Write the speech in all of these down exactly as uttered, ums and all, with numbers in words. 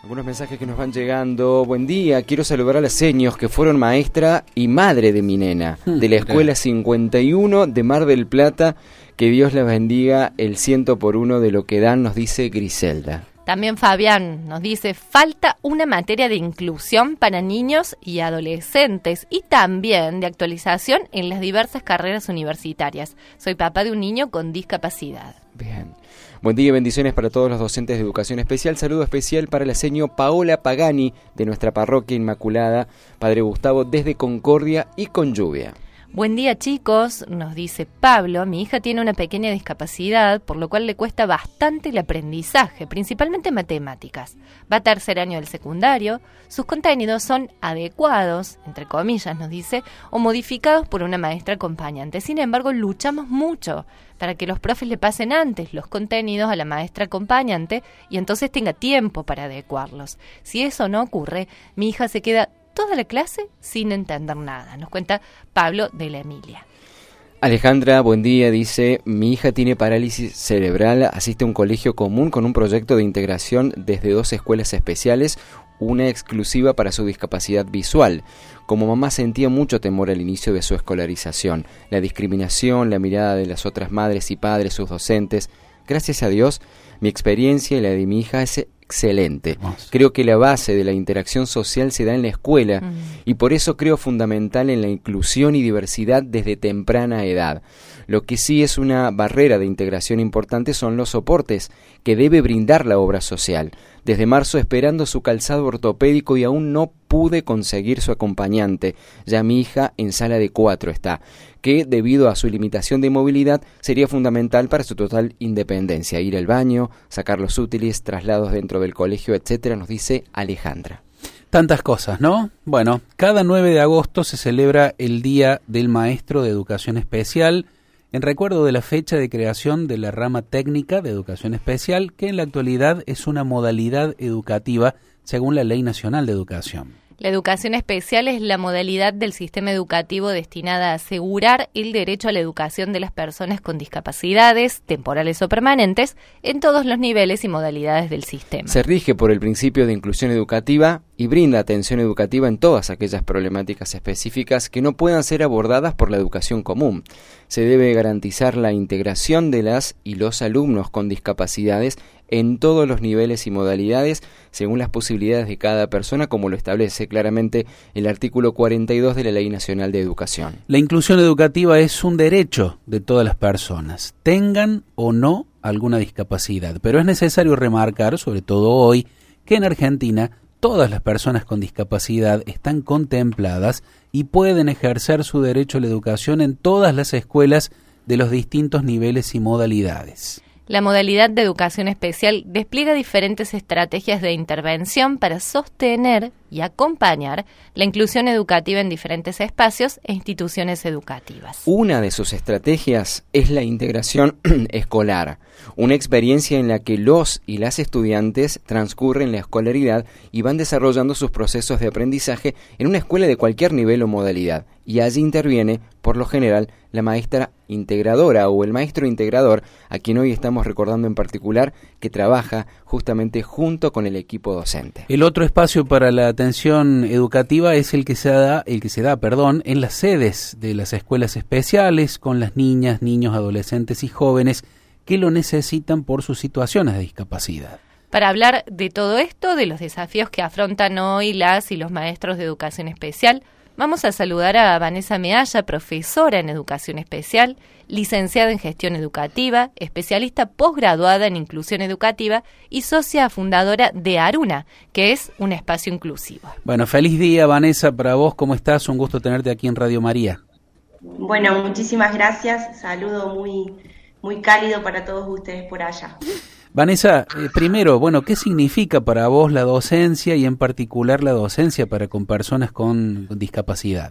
Algunos mensajes que nos van llegando. Buen día, quiero saludar a las seños que fueron maestra y madre de mi nena, de la escuela cincuenta y uno de Mar del Plata. Que Dios les bendiga el ciento por uno de lo que dan, nos dice Griselda. También Fabián nos dice, falta una materia de inclusión para niños y adolescentes y también de actualización en las diversas carreras universitarias. Soy papá de un niño con discapacidad. Bien. Buen día y bendiciones para todos los docentes de educación especial. Saludo especial para la seño Paola Pagani de nuestra parroquia Inmaculada, Padre Gustavo, desde Concordia y con lluvia. Buen día, chicos, nos dice Pablo. Mi hija tiene una pequeña discapacidad, por lo cual le cuesta bastante el aprendizaje, principalmente matemáticas. Va a tercer año del secundario, sus contenidos son adecuados, entre comillas nos dice, o modificados por una maestra acompañante. Sin embargo, luchamos mucho para que los profes le pasen antes los contenidos a la maestra acompañante y entonces tenga tiempo para adecuarlos. Si eso no ocurre, mi hija se queda toda la clase sin entender nada, nos cuenta Pablo de la Emilia. Alejandra, buen día, dice, mi hija tiene parálisis cerebral, asiste a un colegio común con un proyecto de integración desde dos escuelas especiales, una exclusiva para su discapacidad visual. Como mamá sentía mucho temor al inicio de su escolarización, la discriminación, la mirada de las otras madres y padres, sus docentes. Gracias a Dios, mi experiencia y la de mi hija es excelente. Creo que la base de la interacción social se da en la escuela mm. y por eso creo fundamental en la inclusión y diversidad desde temprana edad. Lo que sí es una barrera de integración importante son los soportes que debe brindar la obra social. Desde marzo esperando su calzado ortopédico y aún no pude conseguir su acompañante. Ya mi hija en sala de cuatro está, que debido a su limitación de movilidad sería fundamental para su total independencia. Ir al baño, sacar los útiles, traslados dentro del colegio, etcétera, nos dice Alejandra. Tantas cosas, ¿no? Bueno, cada nueve de agosto se celebra el Día del Maestro de Educación Especial, en recuerdo de la fecha de creación de la rama técnica de educación especial, que en la actualidad es una modalidad educativa según la Ley Nacional de Educación. La educación especial es la modalidad del sistema educativo destinada a asegurar el derecho a la educación de las personas con discapacidades, temporales o permanentes, en todos los niveles y modalidades del sistema. Se rige por el principio de inclusión educativa y brinda atención educativa en todas aquellas problemáticas específicas que no puedan ser abordadas por la educación común. Se debe garantizar la integración de las y los alumnos con discapacidades en todos los niveles y modalidades, según las posibilidades de cada persona, como lo establece claramente el artículo cuarenta y dos de la Ley Nacional de Educación. La inclusión educativa es un derecho de todas las personas, tengan o no alguna discapacidad, pero es necesario remarcar, sobre todo hoy, que en Argentina todas las personas con discapacidad están contempladas y pueden ejercer su derecho a la educación en todas las escuelas de los distintos niveles y modalidades. La modalidad de educación especial despliega diferentes estrategias de intervención para sostener y acompañar la inclusión educativa en diferentes espacios e instituciones educativas. Una de sus estrategias es la integración escolar, una experiencia en la que los y las estudiantes transcurren la escolaridad y van desarrollando sus procesos de aprendizaje en una escuela de cualquier nivel o modalidad, y allí interviene, por lo general, la maestra integradora o el maestro integrador, a quien hoy estamos recordando en particular, que trabaja justamente junto con el equipo docente. El otro espacio para la atención educativa es el que se da, el que se da, perdón, en las sedes de las escuelas especiales, con las niñas, niños, adolescentes y jóvenes que lo necesitan por sus situaciones de discapacidad. Para hablar de todo esto, de los desafíos que afrontan hoy las y los maestros de educación especial, vamos a saludar a Vanessa Mealla, profesora en educación especial, licenciada en gestión educativa, especialista posgraduada en inclusión educativa y socia fundadora de Aruna, que es un espacio inclusivo. Bueno, feliz día, Vanessa, para vos. ¿Cómo estás? Un gusto tenerte aquí en Radio María. Bueno, muchísimas gracias. Saludo muy, muy cálido para todos ustedes por allá. Vanessa, eh, primero, bueno, ¿qué significa para vos la docencia y en particular la docencia para con personas con discapacidad?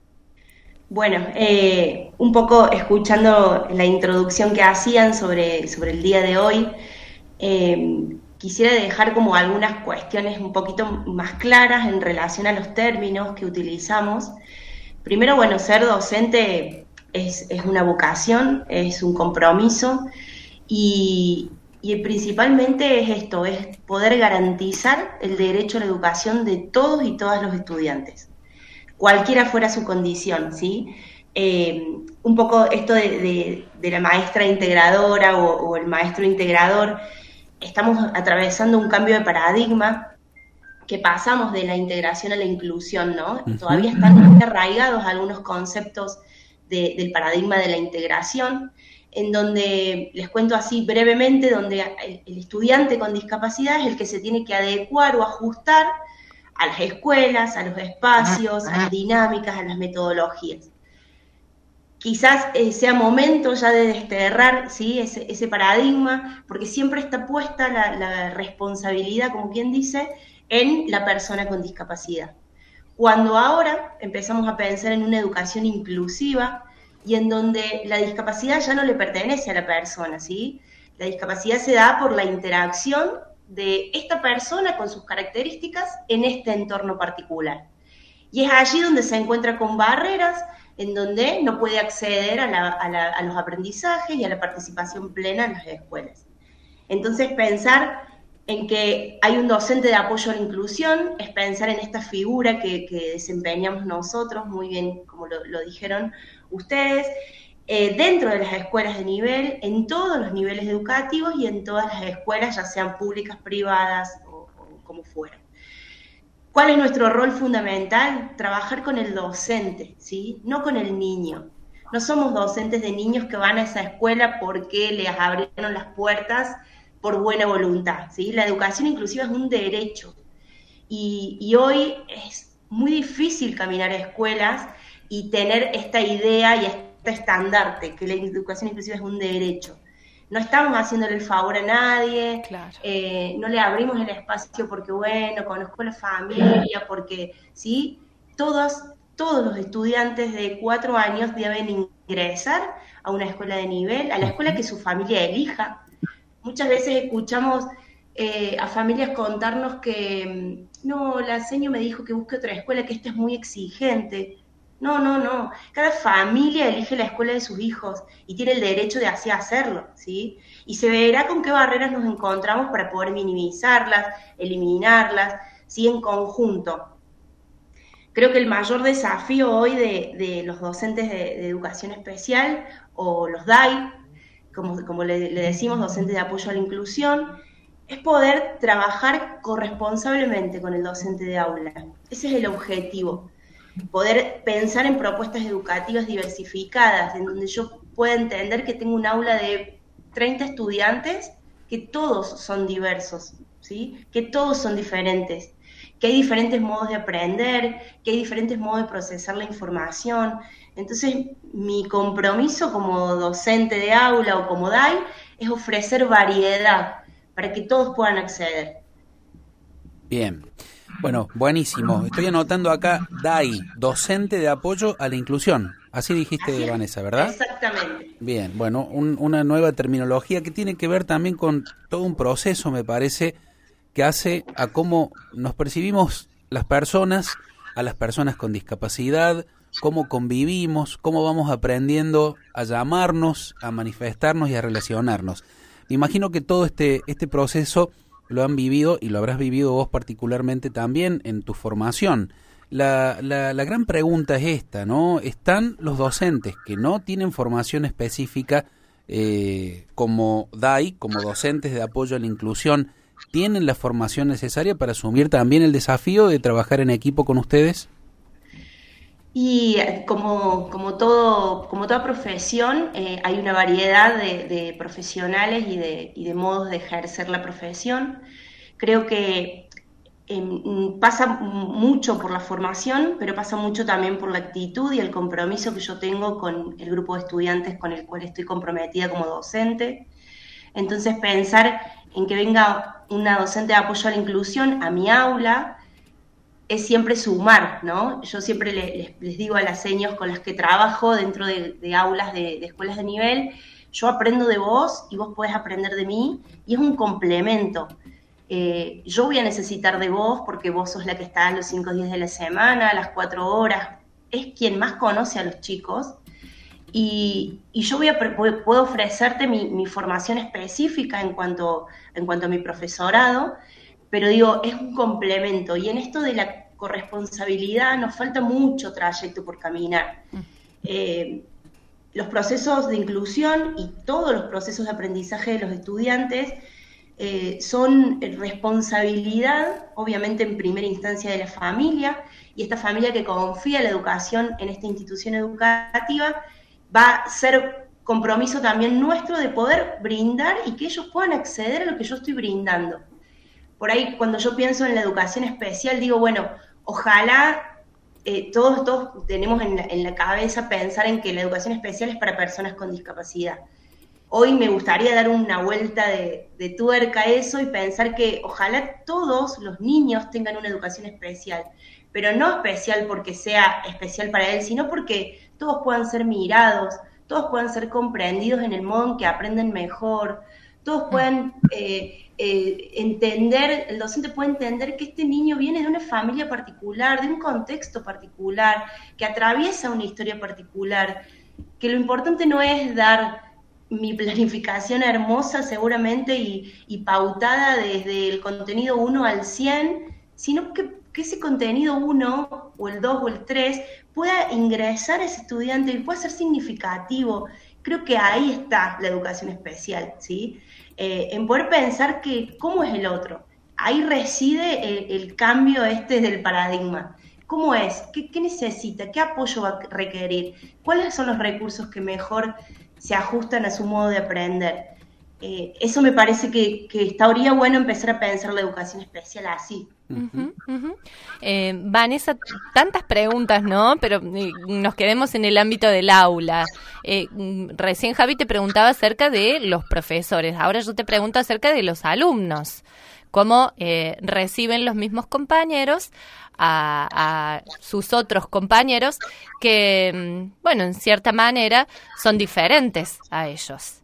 Bueno, eh, un poco escuchando la introducción que hacían sobre, sobre el día de hoy, eh, quisiera dejar como algunas cuestiones un poquito más claras en relación a los términos que utilizamos. Primero, bueno, ser docente es, es una vocación, es un compromiso y... y principalmente es esto, es poder garantizar el derecho a la educación de todos y todas los estudiantes, cualquiera fuera su condición, ¿sí? Eh, un poco esto de, de, de la maestra integradora o, o el maestro integrador, estamos atravesando un cambio de paradigma, que pasamos de la integración a la inclusión, ¿no? Uh-huh. Todavía están muy arraigados algunos conceptos de, del paradigma de la integración, en donde, les cuento así brevemente, donde el, el estudiante con discapacidad es el que se tiene que adecuar o ajustar a las escuelas, a los espacios, a las dinámicas, a las metodologías. Quizás eh, sea momento ya de desterrar, ¿sí?, ese, ese paradigma, porque siempre está puesta la, la responsabilidad, como quien dice, en la persona con discapacidad. Cuando ahora empezamos a pensar en una educación inclusiva y en donde la discapacidad ya no le pertenece a la persona, ¿sí? La discapacidad se da por la interacción de esta persona con sus características en este entorno particular. Y es allí donde se encuentra con barreras, en donde no puede acceder a, la, a, la, a los aprendizajes y a la participación plena en las escuelas. Entonces, pensar en que hay un docente de apoyo a la inclusión es pensar en esta figura que, que desempeñamos nosotros, muy bien, como lo, lo dijeron ustedes, eh, dentro de las escuelas de nivel, en todos los niveles educativos y en todas las escuelas, ya sean públicas, privadas o, o como fuera. ¿Cuál es nuestro rol fundamental? Trabajar con el docente, ¿sí? No con el niño. No somos docentes de niños que van a esa escuela porque les abrieron las puertas por buena voluntad, ¿sí? La educación inclusiva es un derecho. Y, y hoy es muy difícil caminar a escuelas y tener esta idea y este estandarte, que la educación inclusiva es un derecho. No estamos haciéndole el favor a nadie, claro. eh, no le abrimos el espacio porque, bueno, conozco a la familia, porque, ¿sí? Todos, todos los estudiantes de cuatro años deben ingresar a una escuela de nivel, a la escuela que su familia elija. Muchas veces escuchamos eh, a familias contarnos que, no, la seño me dijo que busque otra escuela, que esta es muy exigente. No, no, no. Cada familia elige la escuela de sus hijos y tiene el derecho de así hacerlo, ¿sí? Y se verá con qué barreras nos encontramos para poder minimizarlas, eliminarlas, ¿sí? En conjunto. Creo que el mayor desafío hoy de, de los docentes de, de educación especial, o los D A I, como, como le, le decimos, docentes de apoyo a la inclusión, es poder trabajar corresponsablemente con el docente de aula. Ese es el objetivo. Poder pensar en propuestas educativas diversificadas, en donde yo pueda entender que tengo un aula de treinta estudiantes, que todos son diversos, ¿sí? Que todos son diferentes, que hay diferentes modos de aprender, que hay diferentes modos de procesar la información. Entonces, mi compromiso como docente de aula o como D A I es ofrecer variedad para que todos puedan acceder. Bien. Bueno, buenísimo. Estoy anotando acá D A I, docente de apoyo a la inclusión. Así dijiste, Así es. Vanessa, ¿verdad? Exactamente. Bien, bueno, un, una nueva terminología que tiene que ver también con todo un proceso, me parece, que hace a cómo nos percibimos las personas, a las personas con discapacidad, cómo convivimos, cómo vamos aprendiendo a llamarnos, a manifestarnos y a relacionarnos. Me imagino que todo este, este proceso lo han vivido y lo habrás vivido vos particularmente también en tu formación. La, la, la gran pregunta es esta, ¿no? ¿Están los docentes que no tienen formación específica eh, como D A I, como docentes de apoyo a la inclusión, tienen la formación necesaria para asumir también el desafío de trabajar en equipo con ustedes? Y como, como, todo, como toda profesión, eh, hay una variedad de, de profesionales y de, y de modos de ejercer la profesión. Creo que eh, pasa mucho por la formación, pero pasa mucho también por la actitud y el compromiso que yo tengo con el grupo de estudiantes con el cual estoy comprometida como docente. Entonces, pensar en que venga una docente de apoyo a la inclusión a mi aula es siempre sumar, ¿no? Yo siempre le, les, les digo a las seños con las que trabajo dentro de, de aulas de, de escuelas de nivel, yo aprendo de vos y vos podés aprender de mí, y es un complemento. Eh, yo voy a necesitar de vos porque vos sos la que está los cinco días de la semana, las cuatro horas, es quien más conoce a los chicos, y, y yo voy a, puedo ofrecerte mi, mi formación específica en cuanto, en cuanto a mi profesorado, pero digo, es un complemento, y en esto de la corresponsabilidad nos falta mucho trayecto por caminar. Eh, los procesos de inclusión y todos los procesos de aprendizaje de los estudiantes eh, son responsabilidad, obviamente en primera instancia de la familia, y esta familia que confía la educación en esta institución educativa va a ser compromiso también nuestro de poder brindar y que ellos puedan acceder a lo que yo estoy brindando. Por ahí, cuando yo pienso en la educación especial, digo, bueno, ojalá eh, todos, todos tenemos en la, en la cabeza pensar en que la educación especial es para personas con discapacidad. Hoy me gustaría dar una vuelta de, de tuerca a eso y pensar que ojalá todos los niños tengan una educación especial, pero no especial porque sea especial para él, sino porque todos puedan ser mirados, todos puedan ser comprendidos en el modo en que aprenden mejor, todos puedan eh, eh, entender, el docente puede entender que este niño viene de una familia particular, de un contexto particular, que atraviesa una historia particular, que lo importante no es dar mi planificación hermosa seguramente y, y pautada desde el contenido uno al cien, sino que, que ese contenido uno o el dos o el tres pueda ingresar a ese estudiante y pueda ser significativo. Creo que ahí está la educación especial, ¿sí? Eh, en poder pensar que cómo es el otro. Ahí reside el, el cambio este del paradigma. ¿Cómo es? ¿Qué, qué necesita? ¿Qué apoyo va a requerir? ¿Cuáles son los recursos que mejor se ajustan a su modo de aprender? Eh, eso me parece que, que estaría bueno empezar a pensar la educación especial así. Uh-huh, uh-huh. Eh, Vanessa, tantas preguntas, ¿no? Pero eh, nos quedemos en el ámbito del aula. Eh, recién Javi te preguntaba acerca de los profesores, ahora yo te pregunto acerca de los alumnos. ¿Cómo eh, reciben los mismos compañeros a, a sus otros compañeros que, bueno, en cierta manera son diferentes a ellos?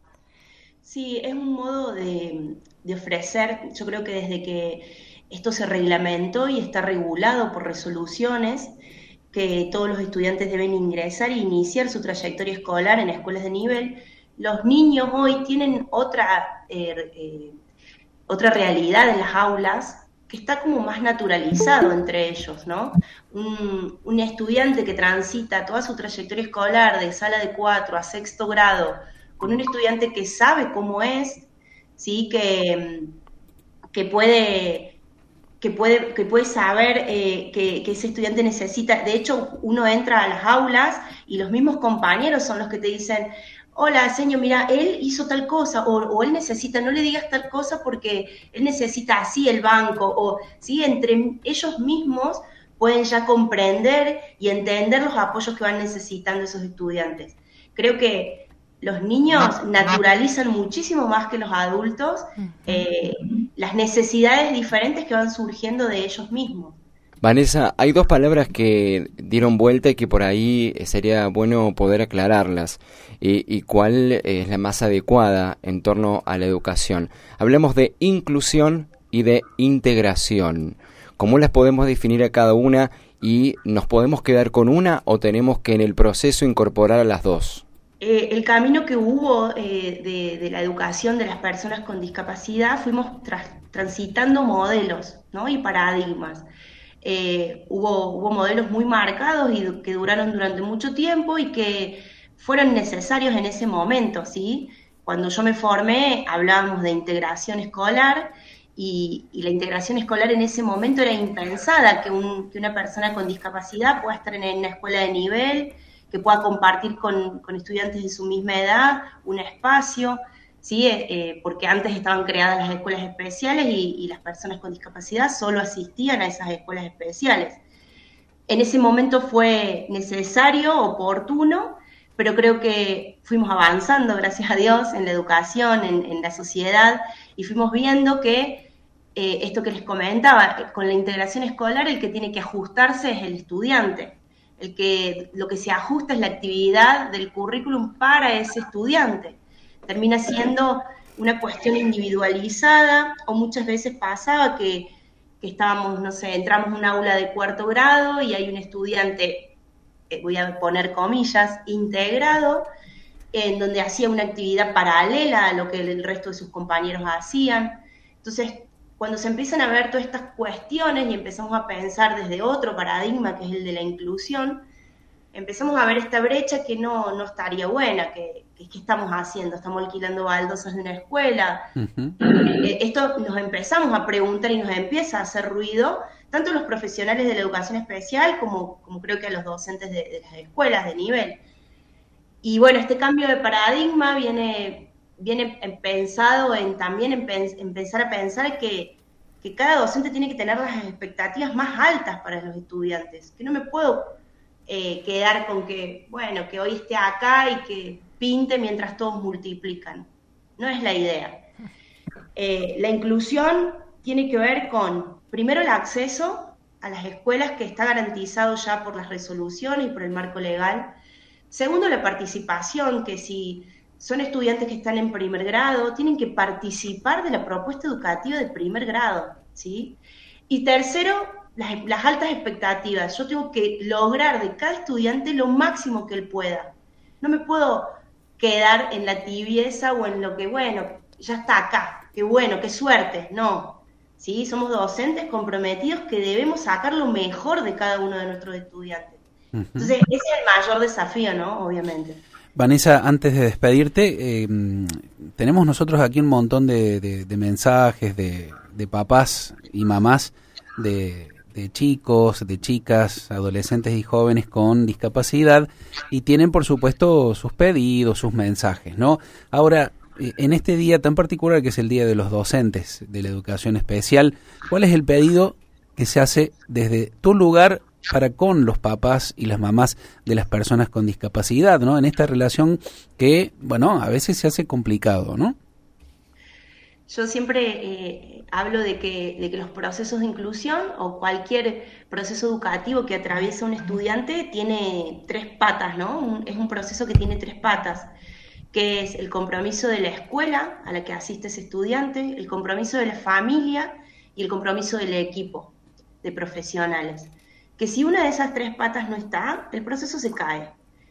Sí, es un modo de, de ofrecer, yo creo que desde que esto se reglamentó y está regulado por resoluciones, que todos los estudiantes deben ingresar e iniciar su trayectoria escolar en escuelas de nivel. Los niños hoy tienen otra, eh, eh, otra realidad en las aulas que está como más naturalizado entre ellos, ¿no? Un, un estudiante que transita toda su trayectoria escolar de sala de cuatro a sexto grado con un estudiante que sabe cómo es, ¿sí? que, que puede... que puede, que puede saber eh, que, que ese estudiante necesita. De hecho, uno entra a las aulas y los mismos compañeros son los que te dicen, hola, señor, mira, él hizo tal cosa, o, o él necesita, no le digas tal cosa porque él necesita así el banco, o ¿sí? Entre ellos mismos pueden ya comprender y entender los apoyos que van necesitando esos estudiantes. Creo que los niños naturalizan muchísimo más que los adultos eh, las necesidades diferentes que van surgiendo de ellos mismos. Vanessa, hay dos palabras que dieron vuelta y que por ahí sería bueno poder aclararlas. ¿Y, y cuál es la más adecuada en torno a la educación? Hablamos de inclusión y de integración. ¿Cómo las podemos definir a cada una y nos podemos quedar con una o tenemos que en el proceso incorporar a las dos? Eh, el camino que hubo eh, de, de la educación de las personas con discapacidad, fuimos tras, transitando modelos, ¿no? Y paradigmas. Eh, hubo, hubo modelos muy marcados y que duraron durante mucho tiempo y que fueron necesarios en ese momento, ¿sí? Cuando yo me formé hablábamos de integración escolar y, y la integración escolar en ese momento era impensada, que, un, que una persona con discapacidad pueda estar en una escuela de nivel, que pueda compartir con, con estudiantes de su misma edad un espacio, ¿sí? Eh, porque antes estaban creadas las escuelas especiales y, y las personas con discapacidad solo asistían a esas escuelas especiales. En ese momento fue necesario, oportuno, pero creo que fuimos avanzando, gracias a Dios, en la educación, en, en la sociedad, y fuimos viendo que eh, esto que les comentaba, con la integración escolar el que tiene que ajustarse es el estudiante. El que, lo que se ajusta es la actividad del currículum para ese estudiante. Termina siendo una cuestión individualizada, o muchas veces pasaba que, que estábamos, no sé, entramos a un aula de cuarto grado y hay un estudiante eh, voy a poner comillas, integrado, en donde hacía una actividad paralela a lo que el resto de sus compañeros hacían. Entonces, cuando se empiezan a ver todas estas cuestiones y empezamos a pensar desde otro paradigma, que es el de la inclusión, empezamos a ver esta brecha que no, no estaría buena, que, que ¿qué estamos haciendo? ¿Estamos alquilando baldosas de una escuela? Uh-huh. Eh, esto nos empezamos a preguntar y nos empieza a hacer ruido, tanto los profesionales de la educación especial como, como creo que a los docentes de, de las escuelas de nivel. Y bueno, este cambio de paradigma viene, viene pensado en también en, pens, en pensar a pensar que, que cada docente tiene que tener las expectativas más altas para los estudiantes, que no me puedo eh, quedar con que, bueno, que hoy esté acá y que pinte mientras todos multiplican. No es la idea. Eh, la inclusión tiene que ver con, primero, el acceso a las escuelas, que está garantizado ya por las resoluciones y por el marco legal. Segundo, la participación, que si son estudiantes que están en primer grado, tienen que participar de la propuesta educativa de primer grado, ¿sí? Y tercero, las, las altas expectativas. Yo tengo que lograr de cada estudiante lo máximo que él pueda. No me puedo quedar en la tibieza o en lo que, bueno, ya está acá, qué bueno, qué suerte. No, ¿sí? Somos docentes comprometidos que debemos sacar lo mejor de cada uno de nuestros estudiantes. Entonces, ese es el mayor desafío, ¿no? Obviamente. Vanessa, antes de despedirte, eh, tenemos nosotros aquí un montón de, de, de mensajes de, de papás y mamás de, de chicos, de chicas, adolescentes y jóvenes con discapacidad, y tienen, por supuesto, sus pedidos, sus mensajes, ¿no? Ahora, en este día tan particular que es el Día de los Docentes de la Educación Especial, ¿cuál es el pedido que se hace desde tu lugar para con los papás y las mamás de las personas con discapacidad, ¿no? En esta relación que, bueno, a veces se hace complicado, ¿no? Yo siempre eh, hablo de que, de que los procesos de inclusión o cualquier proceso educativo que atraviesa un estudiante tiene tres patas, ¿no? Un, es un proceso que tiene tres patas, que es el compromiso de la escuela a la que asiste ese estudiante, el compromiso de la familia y el compromiso del equipo de profesionales. Que si una de esas tres patas no está, el proceso se cae.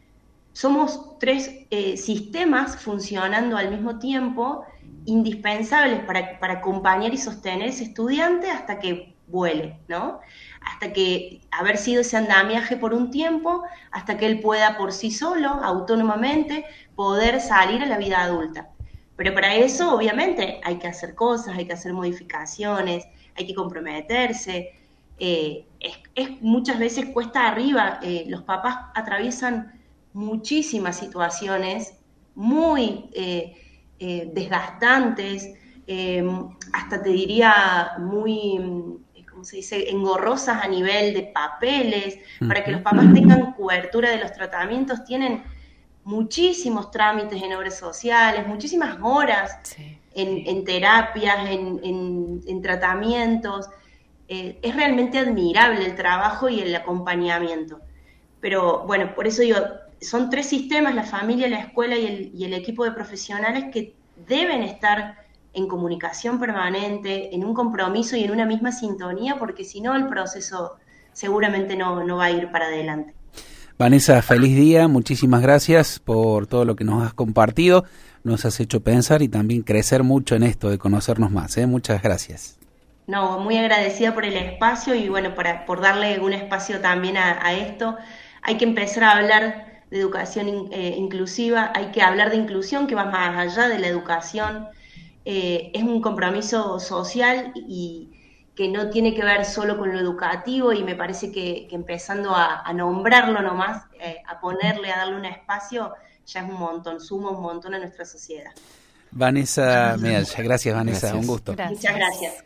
Somos tres eh, sistemas funcionando al mismo tiempo, indispensables para, para acompañar y sostener ese estudiante hasta que vuele, ¿no? Hasta que haber sido ese andamiaje por un tiempo, hasta que él pueda por sí solo, autónomamente, poder salir a la vida adulta. Pero para eso, obviamente, hay que hacer cosas, hay que hacer modificaciones, hay que comprometerse. Eh, es, es muchas veces cuesta arriba, eh, los papás atraviesan muchísimas situaciones muy eh, eh, desgastantes, eh, hasta te diría muy, ¿cómo se dice?, engorrosas a nivel de papeles. Uh-huh. Para que los papás tengan cobertura de los tratamientos tienen muchísimos trámites en obras sociales, muchísimas horas sí. en, en terapias, en, en, en tratamientos. Eh, es realmente admirable el trabajo y el acompañamiento. Pero bueno, por eso digo, son tres sistemas, la familia, la escuela y el, y el equipo de profesionales, que deben estar en comunicación permanente, en un compromiso y en una misma sintonía, porque si no el proceso seguramente no, no va a ir para adelante. Vanessa, feliz día, muchísimas gracias por todo lo que nos has compartido, nos has hecho pensar y también crecer mucho en esto de conocernos más, ¿eh? Muchas gracias. No, muy agradecida por el espacio y bueno, para, por darle un espacio también a, a esto. Hay que empezar a hablar de educación in, eh, inclusiva, hay que hablar de inclusión que va más allá de la educación. Eh, es un compromiso social y que no tiene que ver solo con lo educativo, y me parece que, que empezando a, a nombrarlo nomás, eh, a ponerle, a darle un espacio, ya es un montón, suma un montón a nuestra sociedad. Vanessa Mealcha, gracias Vanessa, gracias. Un gusto. Gracias. Muchas gracias.